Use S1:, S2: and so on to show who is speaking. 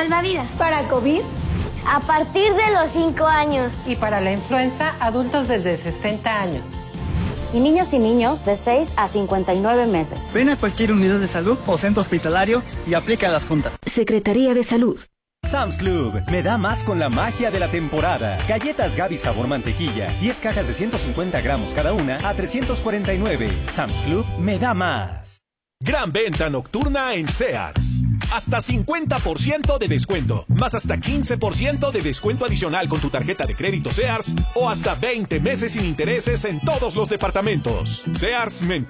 S1: salvavidas.
S2: Para COVID,
S3: a partir de los 5 años.
S4: Y para la influenza, adultos desde 60 años.
S5: Y niños de 6 a 59 meses.
S6: Ven a cualquier unidad de salud o centro hospitalario y aplica las juntas.
S7: Secretaría de Salud.
S8: Sam's Club, me da más con la magia de la temporada. Galletas Gaby sabor mantequilla, 10 cajas de 150 gramos cada una a 349. Sam's Club, me da más.
S9: Gran venta nocturna en Sears. Hasta 50% de descuento, más hasta 15% de descuento adicional con tu tarjeta de crédito Sears o hasta 20 meses sin intereses en todos los departamentos. Sears Mente.